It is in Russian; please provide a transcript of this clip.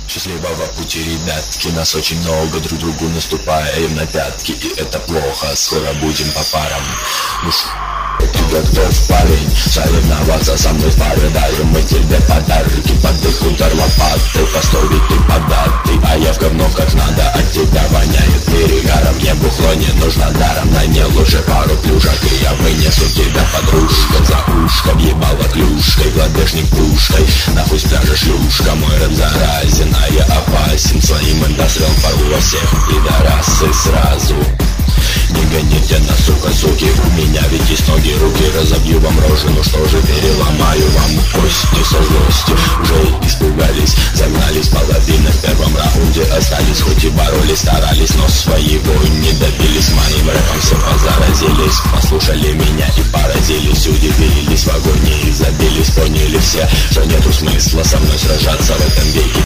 Счастливого пути, ребятки, нас очень много, друг другу наступаем на пятки, и это плохо, скоро будем по парам. Ну ты готов, парень, соревноваться со мной в паре? Дарим мы тебе подарки, под их удар лопаты, постой, ты податый, а я в говно как надо, от тебя воняет перегаром. Мне бухло не нужно даром, на не лучше пару плюшек, и я вынесу тебя подружкой за ушком, ебало клюшкой, гладешник пушкой, нахуй с пляжа шлюшка. Мой рэп заразен, а я опасен, своим индастриал порву во всех пидорасы сразу. Не гоните на сука, суки, у меня ведь есть ноги, руки, разобью вам рожи, ну что же, переломаю вам кости со злости. Уже испугались, загнались, половина в первом раунде остались, хоть и боролись, старались, но своего не добились. Моим рэпом все позаразились, послушали меня и поразились, удивились, в огонь и забились, поняли все, что нету смысла со мной сражаться в этом веке.